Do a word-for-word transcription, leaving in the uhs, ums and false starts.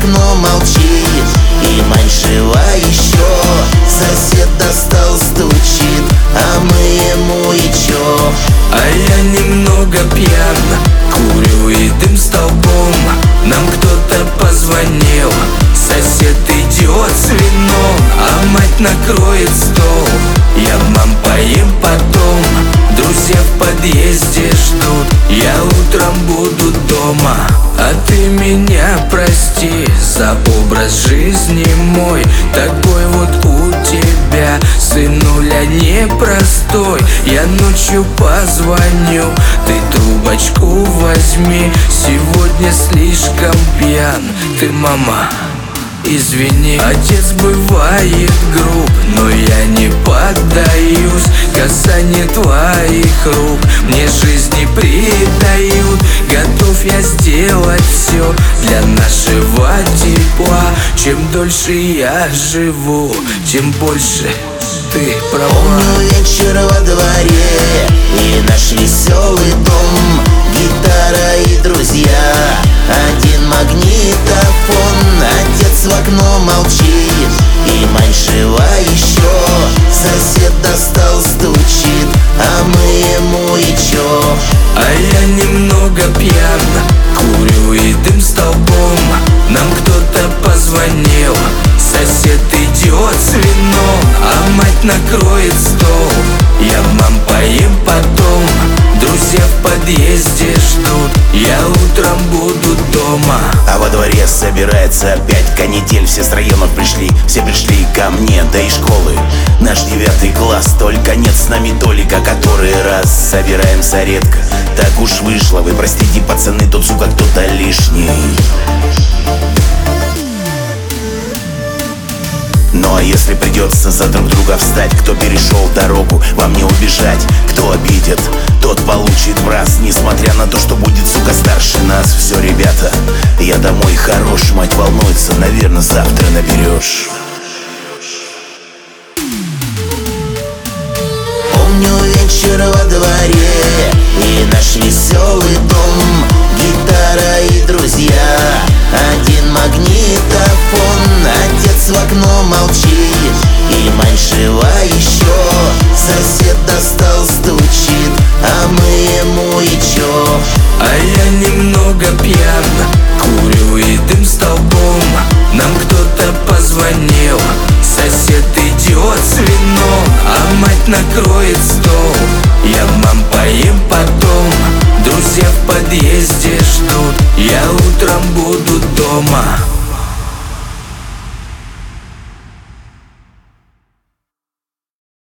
окно молчит, и маньшева еще. Сосед достал, стучит, а мы ему и чё? А я немного пьян, курю и дым столбом. Нам кто-то позвонил, сосед идет с вином, а мать накроет стол. Я, мам, поем потом, друзья в подъезде ждут, я утром буду дома. А ты меня прости за образ жизни мой, такой вот у тебя, сынуля, непростой. Я ночью позвоню, ты трубочку возьми, сегодня слишком пьян, ты, мама, извини. Отец бывает груб, но я не поддаюсь. Касание твоих рук мне жизни придают. Готов я сделать все для нашего тепла. Чем дольше я живу, тем больше ты права. Помню вечер во дворе и наш веселый дом, гитара и друзья, один магнитофон. Отец в окно молчит, и маньшева еще. Сосед достал, стучит, а мы ему и чё? А я немного пьян, курю и дым столбом. Нам кто-то позвонил, сосед идет с вином, а мать накроет стол. Я, мам, поем потом, друзья в подъезде ждут, я утром буду дома. А во дворе собирается опять канитель. Все с районов пришли, все пришли ко мне, да и школы. Наш девятый класс, только нет с нами Толика, который раз собираемся редко. Так уж вышло, вы простите, пацаны, тут, сука, кто-то лишний. Ну а если придется за друг друга встать, кто перешел дорогу, вам не убежать. Кто обидит, тот получит в раз, несмотря на то, что будет, сука, старше нас. Все, ребята, я домой хорош, мать волнуется, наверное, завтра наберешь. Помню вечер во дворе и наш веселый дом, гитара и друзья, один магнитофон. Отец в окно молчит, и маньшева еще. Сосед достал, стучит, а мы ему и чё? А я немного пьян, курю и дым столбом. Нам кто-то позвонил, сосед идет с вином, а мать накроет стол. Я, мам, поем потом, друзья в подъезде ждут, я утром буду дома.